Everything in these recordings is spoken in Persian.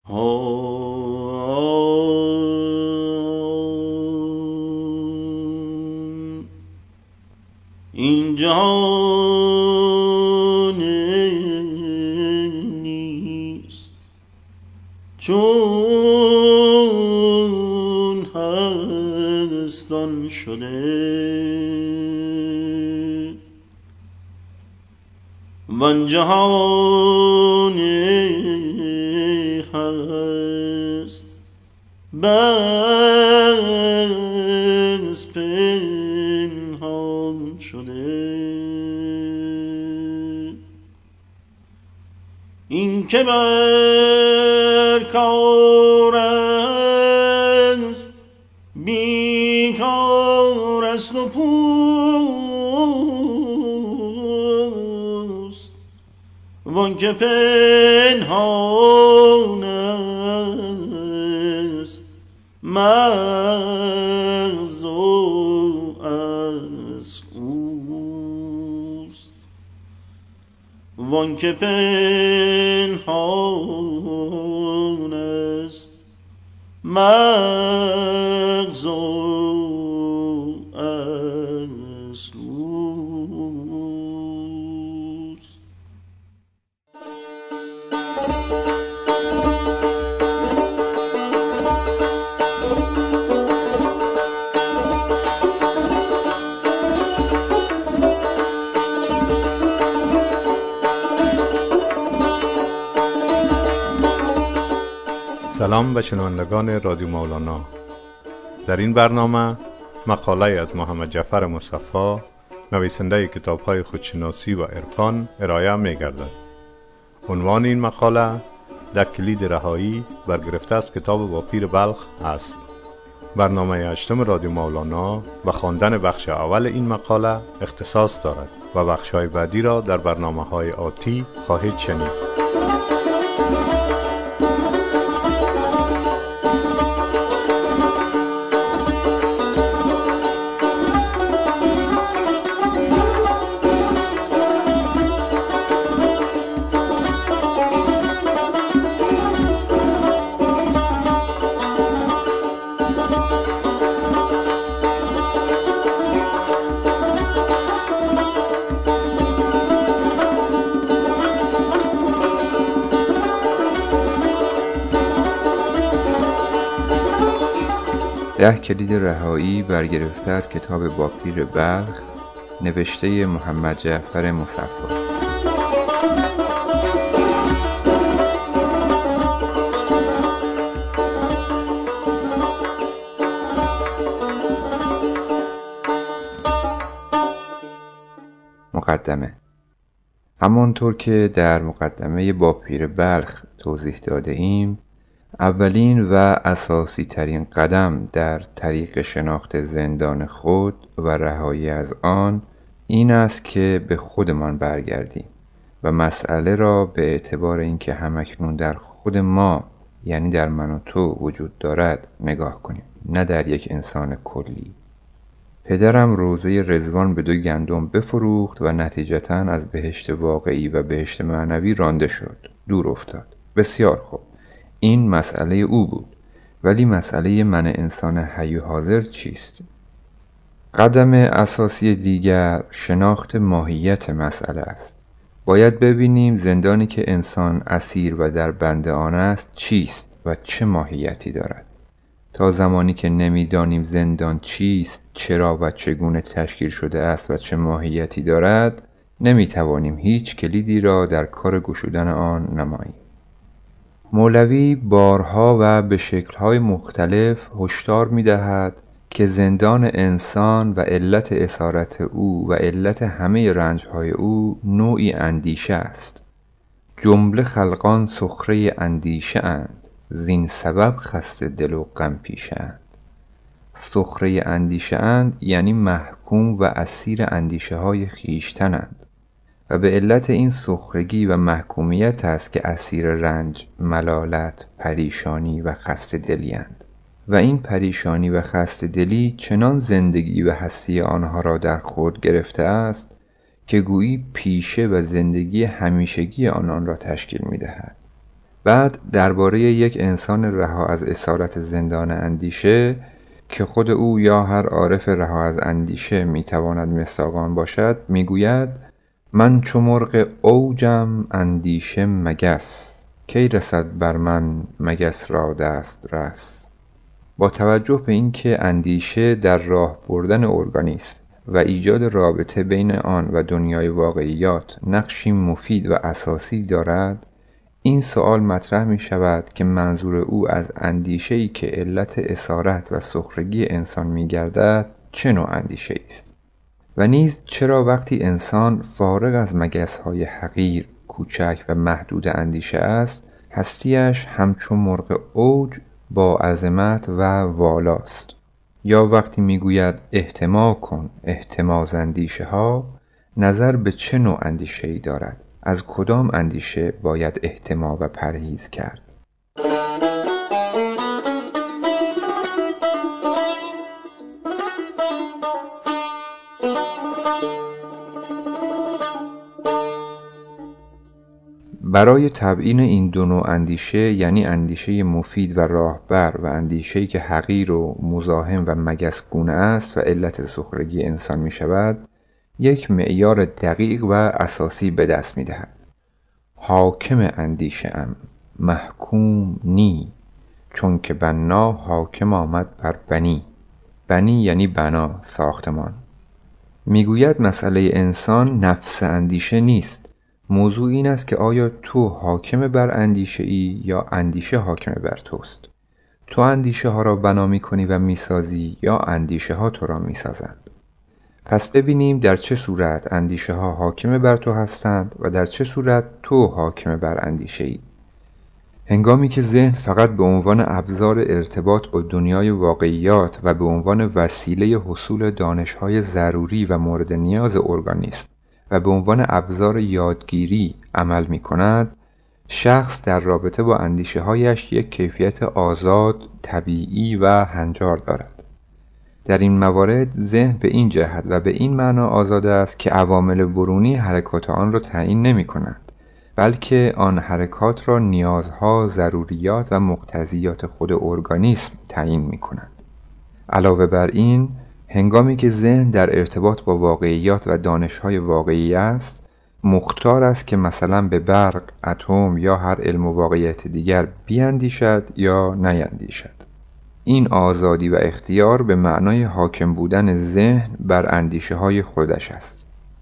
این جهان نیست چون هستان شده، وان جهان هست بس پنهان شده. این که بر کار است بیکار است و پوست، وان که پنهان است مغز از اوست، وان که پنهان است مغز از اوست. سلام به شنوندگان رادیو مولانا. در این برنامه مقاله از محمد جعفر مصفی، نویسنده کتاب‌های خودشناسی و عرفان، ارائه می‌گردد. عنوان این مقاله در کلید رهایی برگرفته از کتاب با پیر بلخ است. برنامه 8 رادیو مولانا به خواندن بخش اول این مقاله اختصاص دارد و بخش‌های بعدی را در برنامه‌های آتی خواهید شنید. ده کلید رهایی برگرفته از کتاب با پیر بلخ، نوشته محمد جعفر مصفی. مقدمه. همانطور که در مقدمه با پیر بلخ توضیح داده ایم، اولین و اساسی ترین قدم در طریق شناخت زندان خود و رهایی از آن این است که به خودمان برگردیم و مسئله را به اعتبار اینکه همکنون در خود ما، یعنی در من و تو وجود دارد نگاه کنیم، نه در یک انسان کلی. پدرم روزه رضوان به 2 گندم بفروخت و نتیجتاً از بهشت واقعی و بهشت معنوی رانده شد، دور افتاد. بسیار خوب، این مسئله او بود، ولی مسئله من انسان حی و حاضر چیست؟ قدم اساسی دیگر شناخت ماهیت مسئله است. باید ببینیم زندانی که انسان اسیر و در بند آن است چیست و چه ماهیتی دارد. تا زمانی که نمیدانیم زندان چیست، چرا و چگونه تشکیل شده است و چه ماهیتی دارد، نمیتوانیم هیچ کلیدی را در کار گشودن آن نماییم. مولوی بارها و به شکل‌های مختلف هشدار می‌دهد که زندان انسان و علت اسارت او و علت همه رنج‌های او نوعی اندیشه است. جمله خلقان سخره اندیشه اند، زین سبب خسته دل و غم پیشه اند. سخره اندیشه اند یعنی محکوم و اسیر اندیشه های خویشتنند و به علت این سخرگی و محکومیت است که اسیر رنج، ملالت، پریشانی و خسته دلی اند. و این پریشانی و خسته دلی چنان زندگی و هستی آنها را در خود گرفته است که گویی پیشه و زندگی همیشگی آنان را تشکیل می دهد. بعد درباره یک انسان رها از اسارت زندان اندیشه که خود او یا هر عارف رها از اندیشه میتواند مصداق باشد میگوید: من چو مرغ اوجم اندیشه مگس، کی رسد بر من مگس را دست رس. با توجه به اینکه اندیشه در راه بردن ارگانیسم و ایجاد رابطه بین آن و دنیای واقعیات نقشی مفید و اساسی دارد، این سوال مطرح می شود که منظور او از اندیشه‌ای که علت اسارت و سخرگی انسان می گردد چه نوع اندیشه‌ای است؟ و نیز چرا وقتی انسان فارغ از مگس‌های حقیر، کوچک و محدود اندیشه است، هستیش همچون مرغ اوج با عظمت و والاست؟ یا وقتی میگوید احتما کن احتماز اندیشه ها، نظر به چه نوع اندیشه‌ای دارد؟ از کدام اندیشه باید احتما و پرهیز کرد؟ برای تبیین این دو نوع اندیشه، یعنی اندیشه مفید و راهبر و اندیشه‌ای که حقیر و مزاحم و مگسگونه است و علت سخرگی انسان می شود، یک معیار دقیق و اساسی به دست می دهد. حاکم اندیشه ام محکوم نی، چون که بنا حاکم آمد بر بنی. بنی یعنی بنا، ساختمان. میگوید مسئله انسان نفس اندیشه نیست. موضوع این است که آیا تو حاکم بر اندیشه ای یا اندیشه حاکم بر توست؟ تو اندیشه ها را بنا می کنی و می سازی یا اندیشه ها تو را می سازند؟ پس ببینیم در چه صورت اندیشه ها حاکم بر تو هستند و در چه صورت تو حاکم بر اندیشه ای. هنگامی که ذهن فقط به عنوان ابزار ارتباط با دنیای واقعیات و به عنوان وسیله حصول دانش‌های ضروری و مورد نیاز ارگانیسم و به عنوان ابزار یادگیری عمل می کند، شخص در رابطه با اندیشه هایش یک کیفیت آزاد، طبیعی و هنجار دارد. در این موارد ذهن به این جهت و به این معنا آزاد است که عوامل برونی حرکات آن را تعیین نمی کنند، بلکه آن حرکات را نیازها، ضروریات و مقتضیات خود ارگانیسم تعیین می کنند. علاوه بر این، هنگامی که ذهن در ارتباط با واقعیات و دانش‌های واقعی است، مختار است که مثلا به برق، اتم یا هر علم و واقعیت دیگر بیاندیشد یا نیندیشد. این آزادی و اختیار به معنای حاکم بودن ذهن بر اندیشه‌های خودش است.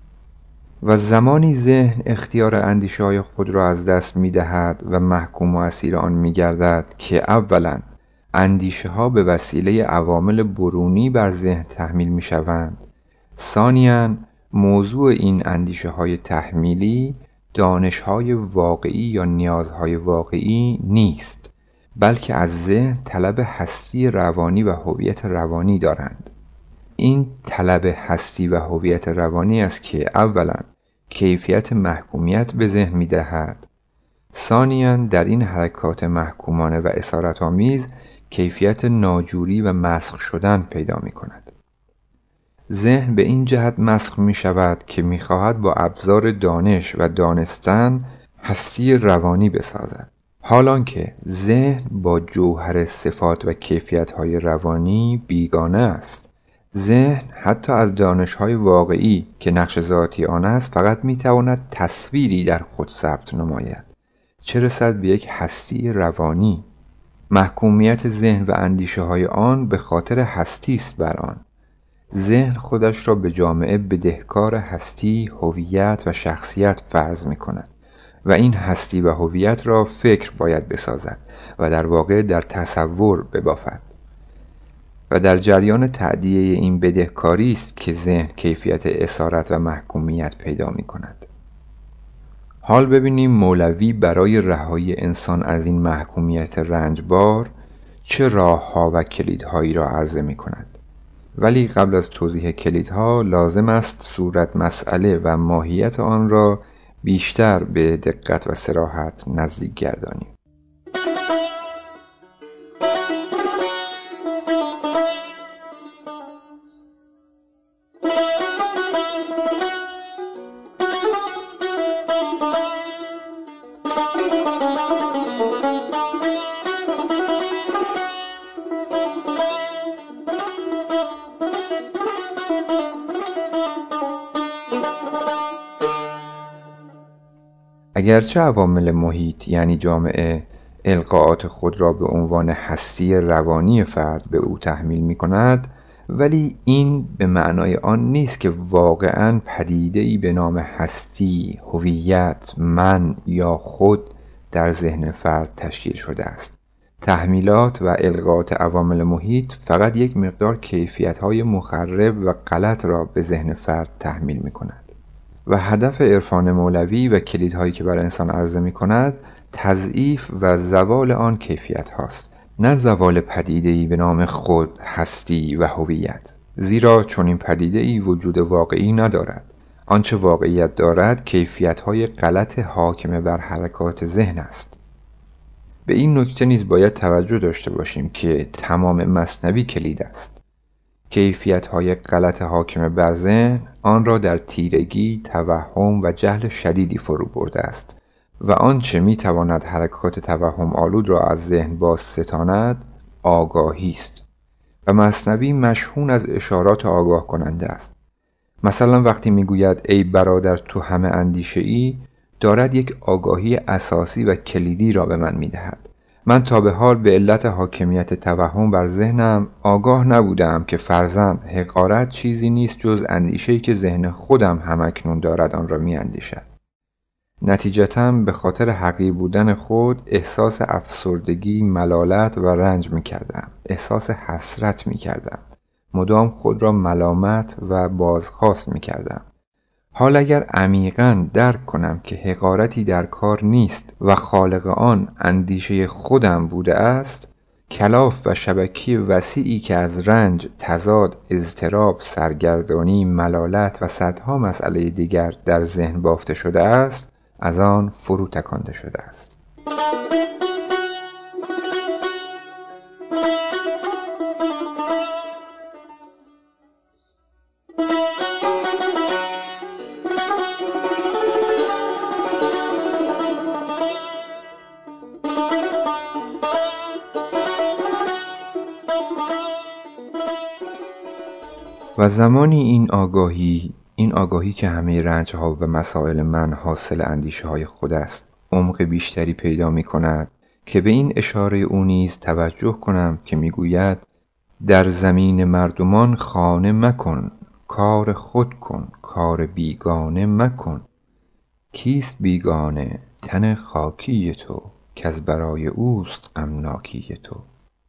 و زمانی ذهن اختیار اندیشه‌های خود را از دست می‌دهد و محکوم و اسیر آن می‌گردد که اولاً اندیشه ها به وسیله عوامل برونی بر ذهن تحمیل می شوند. ثانیاً موضوع این اندیشه های تحمیلی دانش های واقعی یا نیازهای واقعی نیست، بلکه از ذهن طلب هستی روانی و هویت روانی دارند. این طلب هستی و هویت روانی است که اولاً کیفیت محکومیت به ذهن می دهد. ثانیاً در این حرکات محکومانه و اسارت‌آمیز کیفیت ناجوری و مسخ شدن پیدا می کند. ذهن به این جهت مسخ می شود که می خواهد با ابزار دانش و دانستن هستی روانی بسازد، حالان که ذهن با جوهر صفات و کیفیت‌های روانی بیگانه است. ذهن حتی از دانش‌های واقعی که نقش ذاتی آن است فقط می تواند تصویری در خود ثبت نماید، چه رسد به یک هستی روانی. محکومیت ذهن و اندیشه های آن به خاطر هستی است بر آن. ذهن خودش را به جامعه بدهکار هستی، هویت و شخصیت فرض می کند و این هستی و هویت را فکر باید بسازد و در واقع در تصور ببافد. و در جریان تأدیه این بدهکاری است که ذهن کیفیت اسارت و محکومیت پیدا می کند. حال ببینیم مولوی برای رهایی انسان از این محکومیت رنجبار چه راه‌ها و کلیدهایی را عرضه می کند. ولی قبل از توضیح کلیدها لازم است صورت مسئله و ماهیت آن را بیشتر به دقت و صراحت نزدیک گردانیم. اگرچه عوامل محیط یعنی جامعه القاءات خود را به عنوان هستی روانی فرد به او تحمیل می کند، ولی این به معنای آن نیست که واقعاً پدیده‌ای به نام هستی، هویت، من یا خود در ذهن فرد تشکیل شده است. تحمیلات و القاءات عوامل محیط فقط یک مقدار کیفیت‌های مخرب و غلط را به ذهن فرد تحمیل می کند. و هدف عرفان مولوی و کلیدهایی که بر انسان عرضه می کند تضعیف و زوال آن کیفیت هاست، نه زوال پدیده‌ای به نام خود، هستی و هویت. زیرا چون این پدیده‌ای وجود واقعی ندارد. آنچه واقعیت دارد کیفیت‌های غلط حاکم بر حرکات ذهن است. به این نکته نیز باید توجه داشته باشیم که تمام مثنوی کلید است. کیفیت‌های غلط حاکم بر ذهن آن را در تیرگی، توهم و جهل شدیدی فرو برده است و آنچه می‌تواند حرکات توهم آلود را از ذهن باز ستاند آگاهی است و مثنوی مشحون از اشارات آگاه کننده است. مثلا وقتی میگوید ای برادر تو همه اندیشه ای، دارد یک آگاهی اساسی و کلیدی را به من میدهد. من تا به حال به علت حاکمیت توهم بر ذهنم آگاه نبودم که فرضاً حقارت چیزی نیست جز اندیشه‌ای که ذهن خودم همکنون دارد آن را میاندیشد. نتیجتاً به خاطر حقیر بودن خود احساس افسردگی، ملالت و رنج میکردم. احساس حسرت میکردم. مدام خود را ملامت و بازخواست میکردم. حال اگر عمیقاً درک کنم که حقارتی در کار نیست و خالق آن اندیشه خودم بوده است، کلاف و شبکه وسیعی که از رنج، تضاد، اضطراب، سرگردانی، ملالت و صدها مسئله دیگر در ذهن بافته شده است، از آن فرو تکانده شده است. و زمانی این آگاهی که همه رنج‌ها و مسائل من حاصل اندیشه‌های خود است، عمق بیشتری پیدا می‌کند که به این اشاره او نیز توجه کنم که می‌گوید در زمین مردمان خانه مکن، کار خود کن، کار بیگانه مکن. کیست بیگانه؟ تن خاکی تو، که از برای اوست غمناکی تو.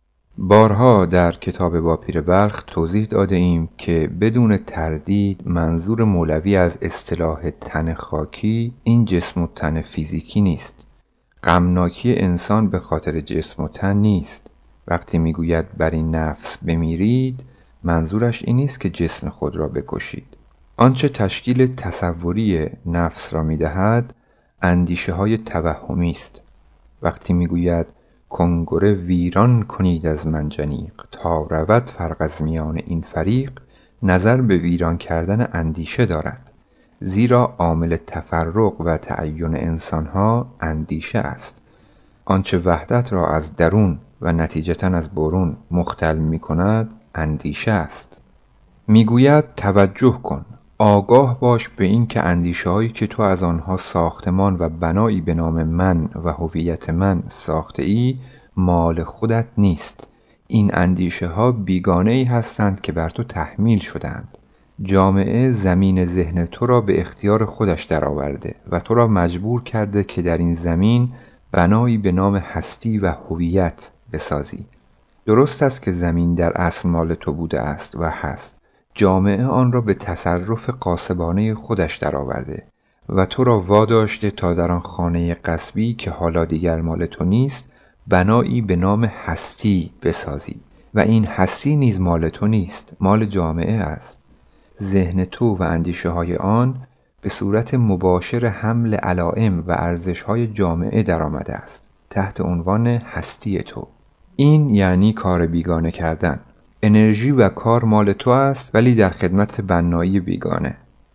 بارها در کتاب با پیر بلخ توضیح داده ایم که بدون تردید منظور مولوی از اصطلاح تن خاکی این جسم و تن فیزیکی نیست. غمناکی انسان به خاطر جسم و تن نیست. وقتی میگوید بر این نفس بمیرید، منظورش این نیست که جسم خود را بکشید. آنچه تشکیل تصوری نفس را میدهد اندیشه های توهمی است. وقتی میگوید کنگره ویران کنید از منجنیق تا رود فرق از میان این فریق، نظر به ویران کردن اندیشه دارد، زیرا عامل تفرق و تعین انسانها اندیشه است. آنچه وحدت را از درون و نتیجتاً از برون مختل می کند اندیشه است. میگوید توجه کن، آگاه باش به این که اندیشه هایی که تو از آنها ساختمان و بنایی به نام من و هویت من ساخته ای مال خودت نیست. این اندیشه ها بیگانه ای هستند که بر تو تحمیل شدند. جامعه زمین ذهن تو را به اختیار خودش درآورده و تو را مجبور کرده که در این زمین بنایی به نام هستی و هویت بسازی. درست است که زمین در اصل مال تو بوده است و هست. جامعه آن را به تصرف غاصبانه خودش درآورده و تو را واداشته تا در آن خانه غصبی که حالا دیگر مال تو نیست بنایی به نام هستی بسازی و این هستی نیز مال تو نیست، مال جامعه است. ذهن تو و اندیشه های آن به صورت مباشر حمل علائم و ارزش های جامعه در آمده است تحت عنوان هستی تو. این یعنی کار بیگانه کردن. انرژی و کار مال تو است ولی در خدمت بنایی بیگانه.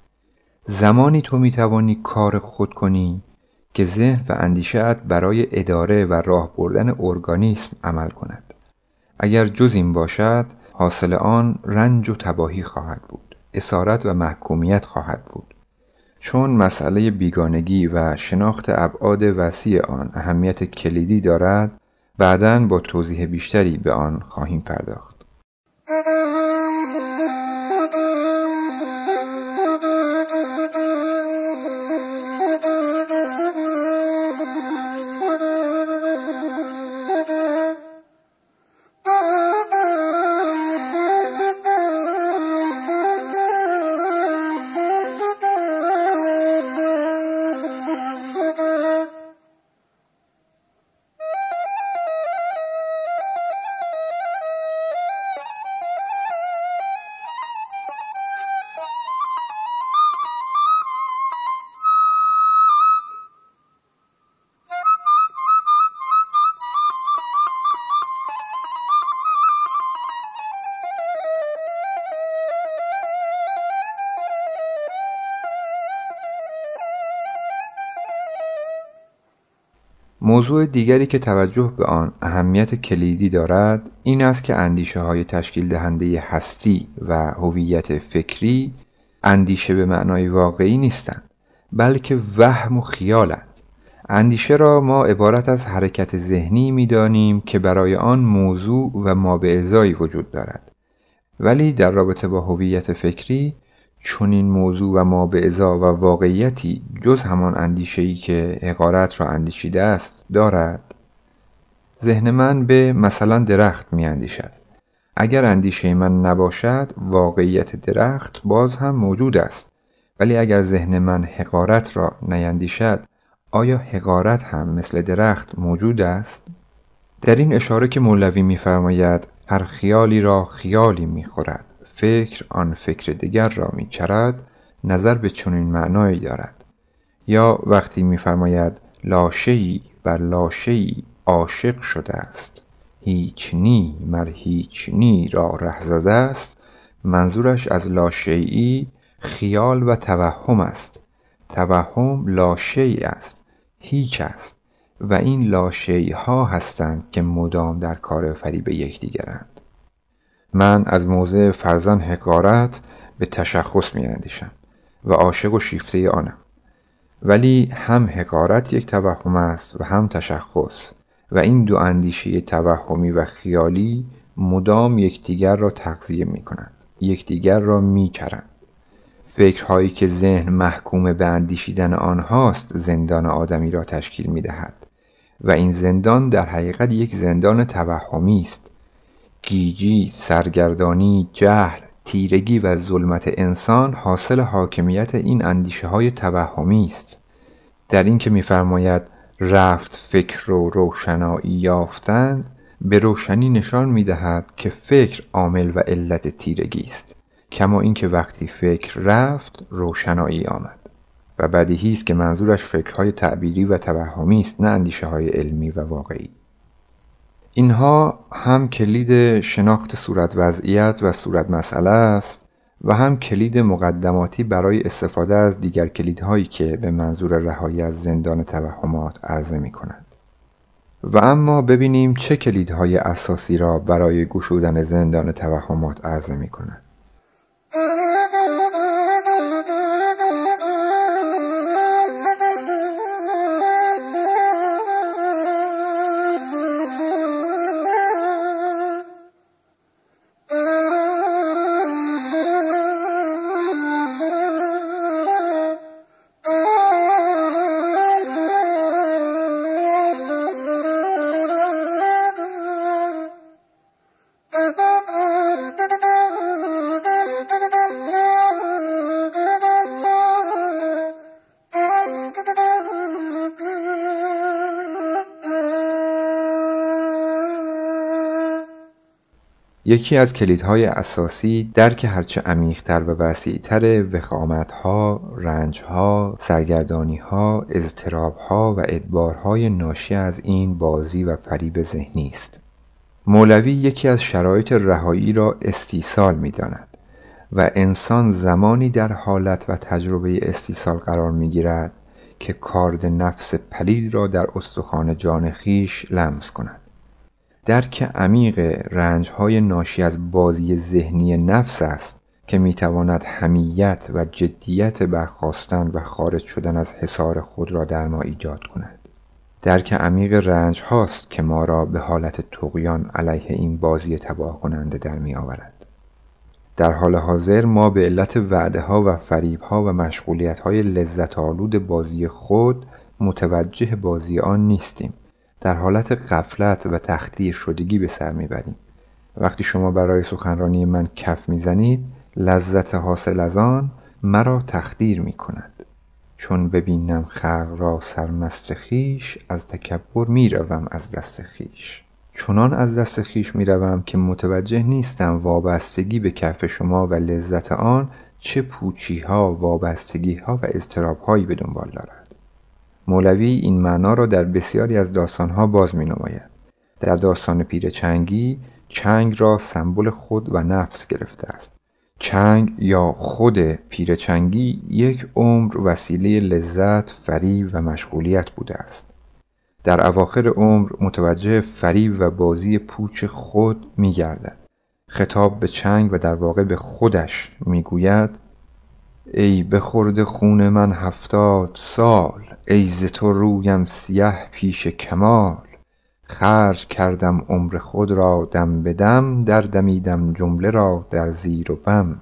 زمانی تو میتوانی کار خود کنی که ذهن و اندیشه‌ات برای اداره و راه بردن ارگانیسم عمل کند. اگر جز این باشد حاصل آن رنج و تباهی خواهد بود، اسارت و محکومیت خواهد بود. چون مسئله بیگانگی و شناخت ابعاد وسیع آن اهمیت کلیدی دارد، بعداً با توضیح بیشتری به آن خواهیم پرداخت. موضوع دیگری که توجه به آن اهمیت کلیدی دارد این است که اندیشه‌های تشکیل دهنده هستی و هویت فکری اندیشه به معنای واقعی نیستند، بلکه وهم و خیالند. اندیشه را ما عبارت از حرکت ذهنی می‌دانیم که برای آن موضوع و مابعضایی وجود دارد، ولی در رابطه با هویت فکری چنین موضوع و مابعضا و واقعیتی جز همان اندیشه‌ای که حقارت را اندیشیده است دارد. ذهن من به مثلا درخت می اندیشد. اگر اندیشه من نباشد واقعیت درخت باز هم موجود است، ولی اگر ذهن من حقارت را نیندیشد آیا حقارت هم مثل درخت موجود است؟ در این اشاره که مولوی می‌فرماید هر خیالی را خیالی می‌خورد، فکر آن فکر دیگر را می‌چرد، نظر به چنین معنایی دارد. یا وقتی می‌فرماید لاشه‌ای بر لاشه‌ای عاشق شده است، هیچ نی مر هیچ نی را ره زده است، منظورش از لاشیئی خیال و توهم است. توهم لاشیئی است، هیچ است، و این لاشیئی ها هستند که مدام در کار فریب یکدیگرند. من از موضع فرزن حقارت به تشخص می اندیشم و عاشق و شیفته آنم، ولی هم حقارت یک توهم است و هم تشخص، و این دو اندیشه توهمی و خیالی مدام یکدیگر را تغذیه می کنند، یکدیگر را می چرند. فکرهایی که ذهن محکوم به اندیشیدن آنهاست زندان آدمی را تشکیل می دهد و این زندان در حقیقت یک زندان توهمی است. گیجی، سرگردانی، جهل، تیرگی و ظلمت انسان حاصل حاکمیت این اندیشه های توهمی است. در این که می‌فرماید رفت فکر و روشنایی یافتند، به روشنی نشان می‌دهد که فکر عامل و علت تیرگی است، کما اینکه وقتی فکر رفت روشنایی آمد. و بدیهی است که منظورش فکرهای تعبیری و توهمی است، نه اندیشه‌های علمی و واقعی. اینها هم کلید شناخت صورت وضعیت و صورت مسئله است و هم کلید مقدماتی برای استفاده از دیگر کلیدهایی که به منظور رهایی از زندان توهمات عرضه می کنند. و اما ببینیم چه کلیدهای اساسی را برای گشودن زندان توهمات عرضه می کنند. یکی از کلیدهای اساسی درک هرچه عمیق‌تر و وسیع‌تر وخامت‌ها، رنج‌ها، سرگردانی‌ها، اضطراب‌ها و ادبارهای ناشی از این بازی و فریب ذهنی است. مولوی یکی از شرایط رهایی را استیصال می‌داند و انسان زمانی در حالت و تجربه استیصال قرار می‌گیرد که کارد نفس پلید را در استخوان جان خویش لمس کند. درک عمیق رنج‌های ناشی از بازی ذهنی نفس است که میتواند حمیت و جدیت برخاستن و خارج شدن از حصار خود را در ما ایجاد کند. درک عمیق رنج هاست که ما را به حالت طغیان علیه این بازی تباه کننده در می آورد. در حال حاضر ما به علت وعده ها و فریب ها و مشغولیت های لذت آلود بازی خود متوجه بازی آن نیستیم. در حالت غفلت و تخدیر شدگی به سر می بریم. وقتی شما برای سخنرانی من کف می زنید، لذت حاصل از آن مرا تخدیر می کند. چون ببینم خلق را سرمست خویش، از تکبر می روم از دست خویش. چنان از دست خویش می روم که متوجه نیستم وابستگی به کف شما و لذت آن چه پوچی ها، وابستگی ها و اضطراب هایی به دنبال دارد. مولوی این معنا را در بسیاری از داستان ها باز می نماید. در داستان پیر چنگی، چنگ را سمبل خود و نفس گرفته است. چنگ یا خود پیر چنگی یک عمر وسیله لذت، فریب و مشغولیت بوده است. در اواخر عمر متوجه فریب و بازی پوچ خود می گردد. خطاب به چنگ و در واقع به خودش می گوید: ای بخورد خون من 70 سال، ای ز تو رویم سیه پیش کمال. خرج کردم عمر خود را دم به دم، در دمیدم جمله را در زیر و بم.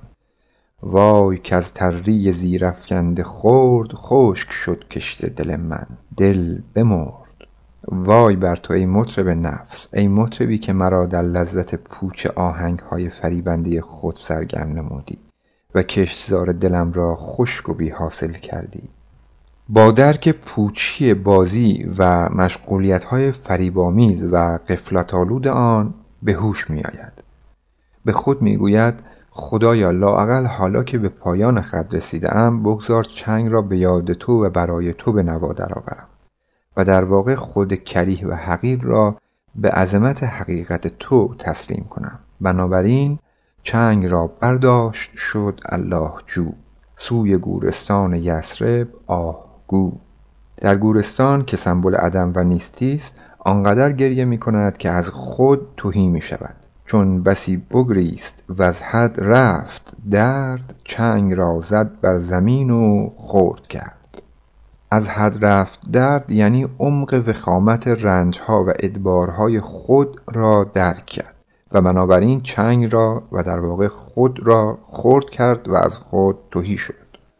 وای که از تری زیر افکنده خورد، خشک شد کشت دل من، دل بمرد. وای بر تو ای مطرب نفس، ای مطربی که مرا در لذت پوچ آهنگ های فریبنده خود سرگرم نمودی و کشتزار دلم را خشک و بی حاصل کردی. با درک پوچی بازی و مشغولیت‌های فریب‌آمیز و غفلت‌آلود آن به هوش می‌آید. به خود می‌گوید: خدایا لااقل حالا که به پایان خط رسیده‌ام، بگذار چنگ را به یاد تو و برای تو به نوا درآورم و در واقع خود کریه و حقیر را به عظمت حقیقت تو تسلیم کنم. بنابراین چنگ را برداشت شد الله جو، سوی گورستان یثرب آه گو. در گورستان که سمبل عدم و نیستی است، آنقدر گریه می کند که از خود تهی می شود. چون بسی بگریست و از حد رفت درد، چنگ را زد بر زمین و خرد کرد. از حد رفت درد یعنی عمق وخامت رنجها و ادبارهای خود را درک کرد و بنابراین چنگ را و در واقع خود را خرد کرد و از خود تهی شد.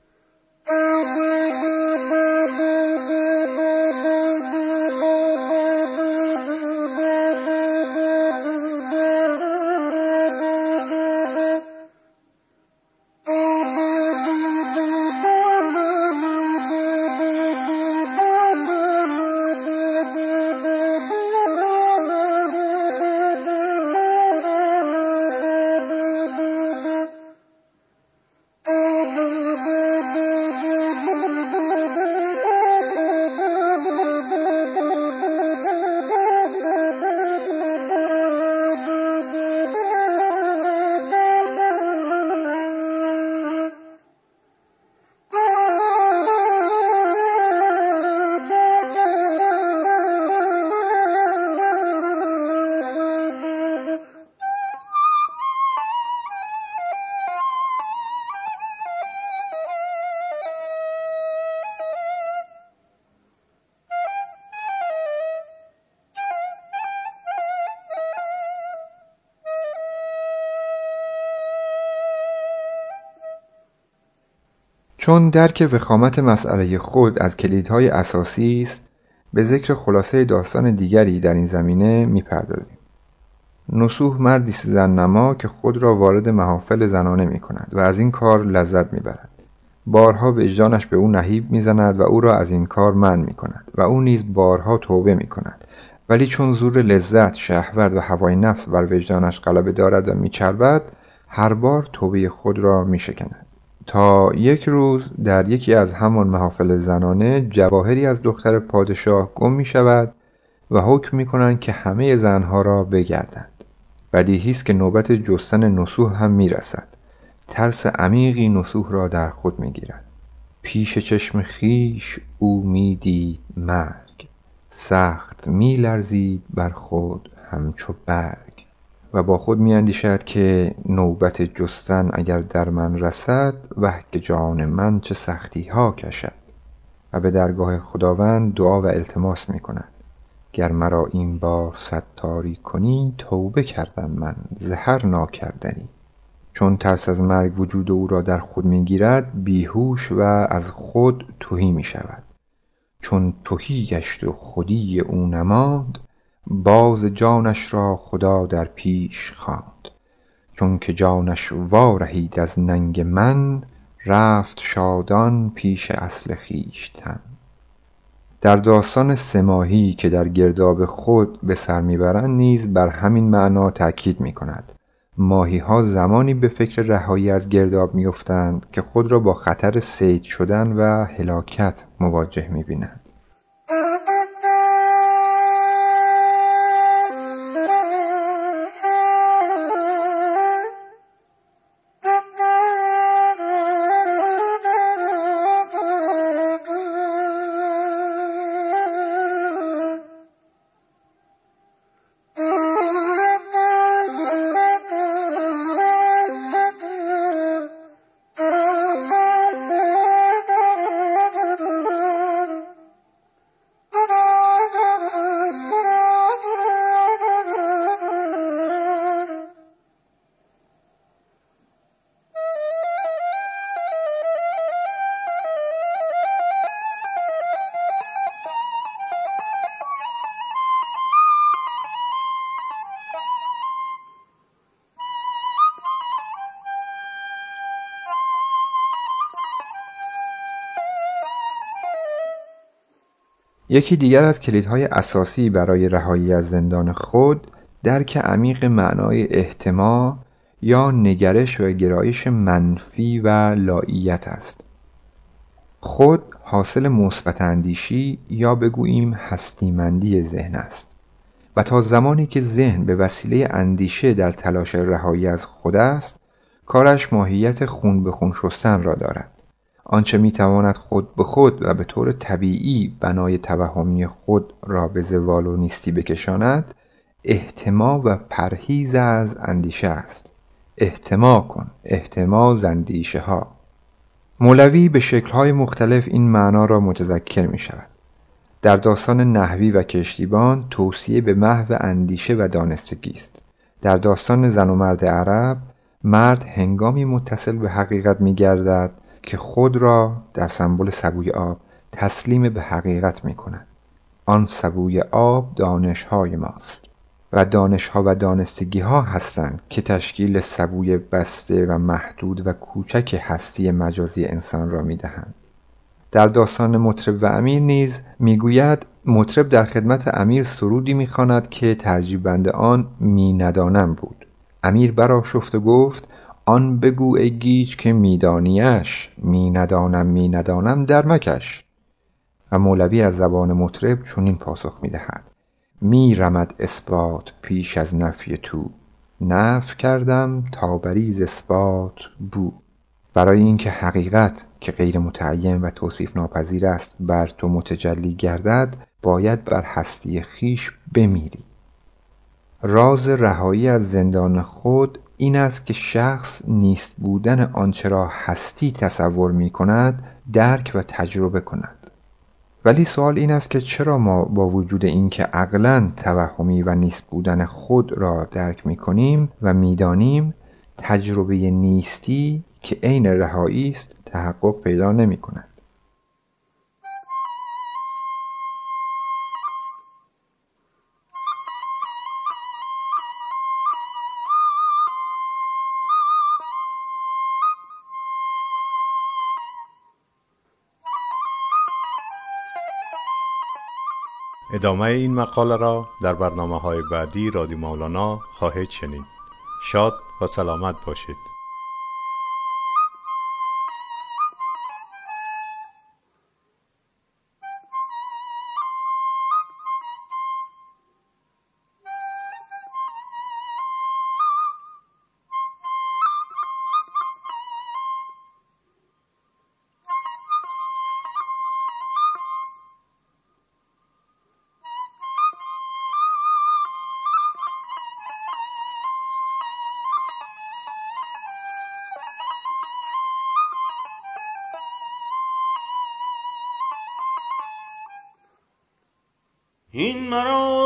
چون درک وخامت مسئله خود از کلیدهای اساسی است، به ذکر خلاصه داستان دیگری در این زمینه می‌پردازیم. نصوح مردی است زن‌نما که خود را وارد محافل زنانه می‌کند و از این کار لذت می‌برد. بارها وجدانش به او نهیب می‌زند و او را از این کار منع می‌کند و او نیز بارها توبه می‌کند. ولی چون زور لذت، شهوت و هوای نفس بر وجدانش غلبه دارد و می‌چربد، هر بار توبه خود را می‌شکند. تا یک روز در یکی از همان محافل زنانه جواهری از دختر پادشاه گم می شود و حکم می کنند که همه زنها را بگردند. بدیهی است که نوبت جستن نصوح هم می رسد. ترس عمیقی نصوح را در خود می گیرد. پیش چشم خویش او می دید مرگ، سخت می لرزید بر خود همچو برگ. و با خود می اندیشد که نوبت جستن اگر در من رسد، وه که جان من چه سختی ها کشد. و به درگاه خداوند دعا و التماس می کند: گر مرا این بار ستاری کنی، توبه کردم من ز هر ناکردنی. چون ترس از مرگ وجود او را در خود می گیرد، بیهوش و از خود تهی می شود. چون تهی گشت و خودی او نماند، باز جانش را خدا در پیش خواند. چون که جانش وارهید از ننگ من، رفت شادان پیش اصل خویشتن. در داستان 3 ماهی که در گرداب خود به سر میبرند نیز بر همین معنا تأکید می کند. ماهی ها زمانی به فکر رهایی از گرداب می افتند که خود را با خطر صید شدن و هلاکت مواجه می بینند. یکی دیگر از کلیدهای اساسی برای رهایی از زندان خود، درک عمیق معنای احتما یا نگرش و گرایش منفی و لاییت است. خود حاصل مثبت اندیشی یا بگوییم هستیمندی ذهن است و تا زمانی که ذهن به وسیله اندیشه در تلاش رهایی از خود است، کارش ماهیت خون به خون شستن را دارد. آنچه میتواند خود به خود و به طور طبیعی بنای توهمی خود را به زوال و نیستی بکشاند، احتما و پرهیز از اندیشه است. احتما کن، احتما ز اندیشه ها. مولوی به شکل‌های مختلف این معنا را متذکر می شود. در داستان نحوی و کشتیبان توصیه به محو اندیشه و دانستگی است. در داستان زن و مرد عرب، مرد هنگامی متصل به حقیقت می گردد که خود را در سمبل سبوی آب تسلیم به حقیقت می کند. آن سبوی آب دانش‌های ماست و دانش‌ها و دانستگی‌ها هستند که تشکیل سبوی بسته و محدود و کوچک هستی مجازی انسان را می‌دهند. در داستان مطرب و امیر نیز می‌گوید مطرب در خدمت امیر سرودی می‌خواند که ترجیبند آن می ندانم بود. امیر برآشفت و گفت: آن بگو ای گیج که میدانیش، می ندانم در مکش. و مولوی از زبان مطرب چنین پاسخ می‌دهد: می رمد اثبات پیش از نفی تو، نفی کردم تا بری ز اثبات بو. برای اینکه حقیقت که غیر متعین و توصیف ناپذیر است بر تو متجلی گردد، باید بر هستی خیش بمیری. راز رهایی از زندان خود این است که شخص نیست بودن آنچه را هستی تصور می کند درک و تجربه کند. ولی سوال این است که چرا ما با وجود اینکه عقلاً توهمی و نیست بودن خود را درک می کنیم و می دانیم، تجربه نیستی که عین رهایی است تحقق پیدا نمی کند؟ ادامه این مقاله را در برنامه‌های بعدی رادیو مولانا خواهید شنید. شاد و سلامت باشید. این مرا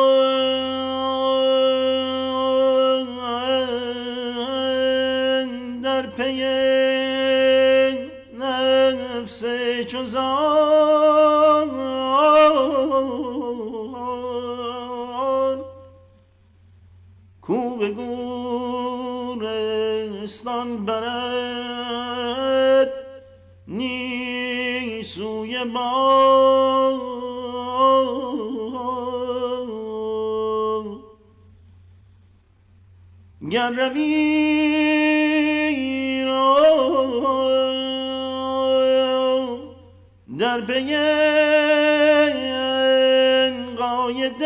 در پی نفس چو زار کو به گورستان برد نی سوی بار گر روی در پی قاید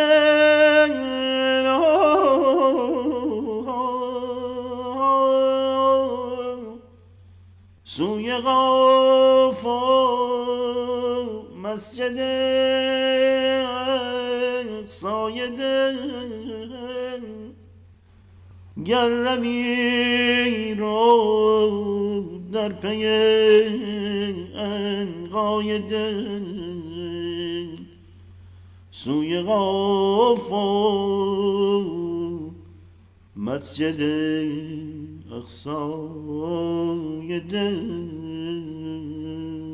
سوی قاف و مسجد اقصای گر روی رو در پی انقای دل سوی قاف و مسجد اقصای دل